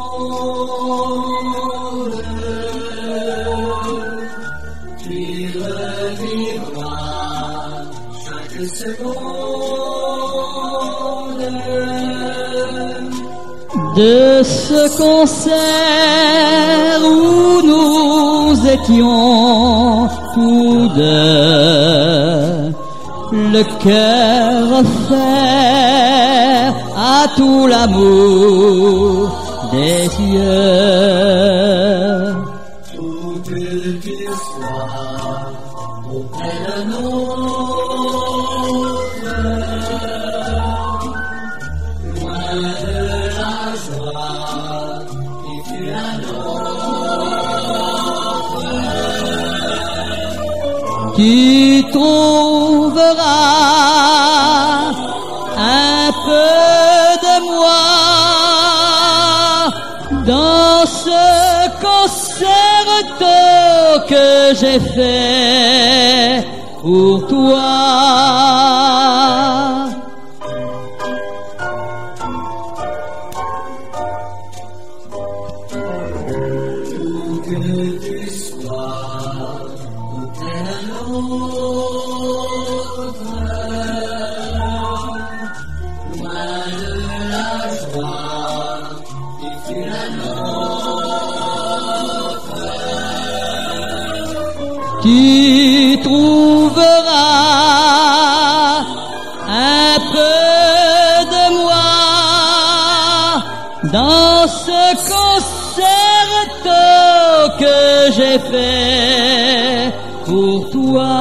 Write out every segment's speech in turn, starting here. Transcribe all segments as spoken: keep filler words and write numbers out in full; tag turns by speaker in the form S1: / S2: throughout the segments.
S1: qui revivra chaque seconde de ce concert où nous étions tous deux, le cœur offert à tout l'amour des yeux. Où que tu sois auprès de nôtre, loin de la joie qui fut la nôtre, tu trouveras un peu de moi dans ce concerto que j'ai fait pour toi. Où que tu sois auprès d'un autre, loin de la joie qui fut la nôtre, tu trouveras un peu de moi dans ce concerto que j'ai fait pour toi.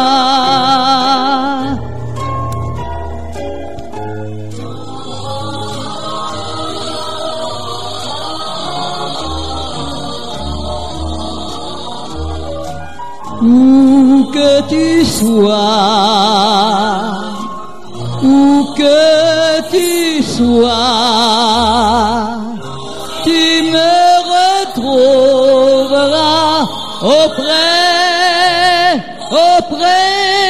S1: Où que tu sois, où que tu sois, tu me retrouveras auprès, auprès